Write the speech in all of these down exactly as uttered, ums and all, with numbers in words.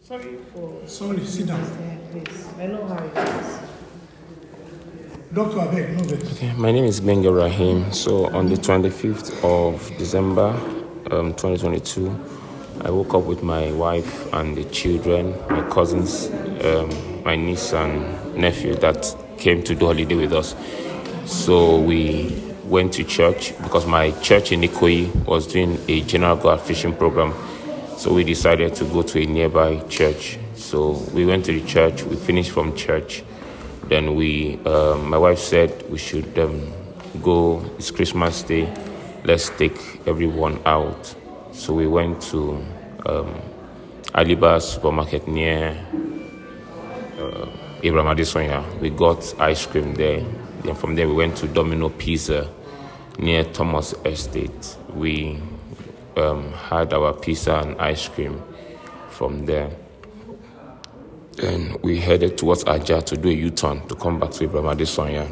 Sorry for... Sorry, sit down. Please. I know how it is. Doctor Abeg, no vex. Okay, my name is Benga Rahim. So on the twenty-fifth of December, um, twenty twenty-two, I woke up with my wife and the children, my cousins, um, my niece and nephew that came to do holiday with us. So we went to church because my church in Ikoyi was doing a general guard fishing program. So we decided to go to a nearby church. So we went to the church, we finished from church. Then we, um, my wife said we should um, go, it's Christmas Day, let's take everyone out. So we went to um, Aliba supermarket near uh, Abraham Adesanya. We got ice cream there. Then from there we went to Domino Pizza near Thomas Estate. We um, had our pizza and ice cream from there. Then we headed towards Aja to do a U-turn to come back to Abraham Adesanya.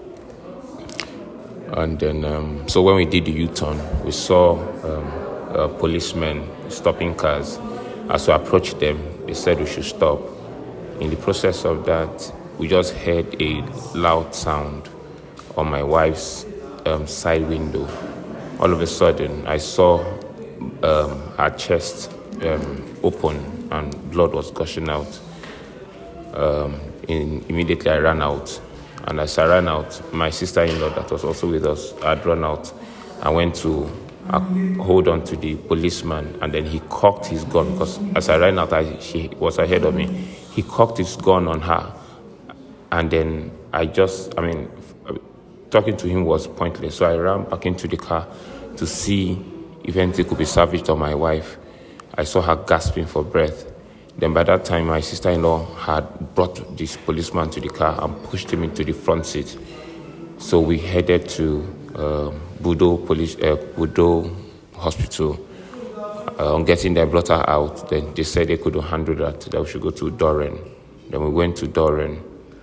And then, um, so when we did the U-turn, we saw um, a policemen stopping cars. As we approached them, they said we should stop. In the process of that, we just heard a loud sound on my wife's um, side window. All of a sudden, I saw um, her chest um, open and blood was gushing out. Um, in, immediately I ran out, and as I ran out, my sister-in-law that was also with us had run out. I went to uh, hold on to the policeman, and then he cocked his gun because as I ran out, I, she was ahead of me. He cocked his gun on her, and then I just, I mean, talking to him was pointless. So I ran back into the car to see if anything could be salvaged on my wife. I saw her gasping for breath. Then by that time, my sister-in-law had brought this policeman to the car and pushed him into the front seat. So we headed to uh, Budo Police, uh, Budo Hospital. Uh, on getting there, brought her out. Then they said they couldn't handle that, that we should go to Doren. Then we went to Doren.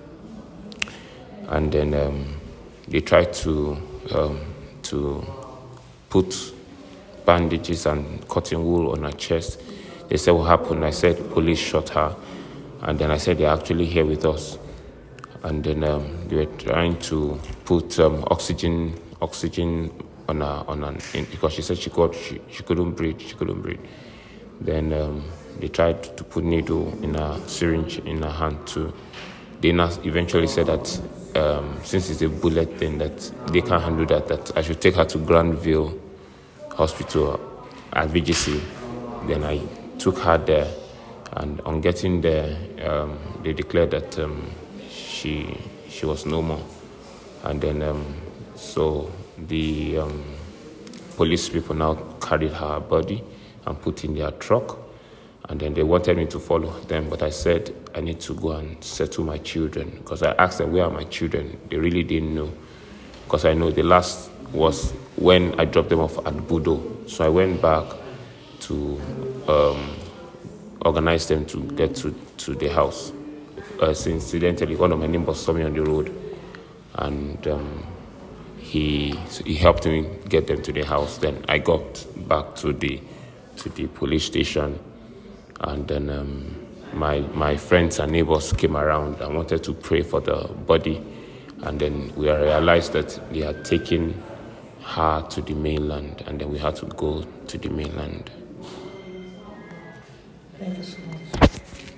And then um, they tried to um, to put bandages and cotton wool on her chest. They said, what happened? I said, police shot her. And then I said, they're actually here with us. And then um, they were trying to put um, oxygen oxygen on her, on her in, because she said she, got, she, she couldn't breathe, she couldn't breathe. Then um, they tried to put needle in a syringe in her hand too. They eventually said that um, since it's a bullet thing, that they can't handle that, that I should take her to Granville Hospital at V G C. Then I took her there, and on getting there, um, they declared that um, she she was no more. And then, um, so the um, police people now carried her body and put in their truck, and then they wanted me to follow them, but I said I need to go and settle my children, because I asked them, where are my children? They really didn't know, because I know the last was when I dropped them off at Budo. So I went back to um, organize them to get to, to the house. Uh, so incidentally, one of my neighbors saw me on the road, and um, he so he helped me get them to the house. Then I got back to the to the police station, and then um, my my friends and neighbors came around and wanted to pray for the body, and then we realized that they had taken her to the mainland, and then we had to go to the mainland. Thank you so much.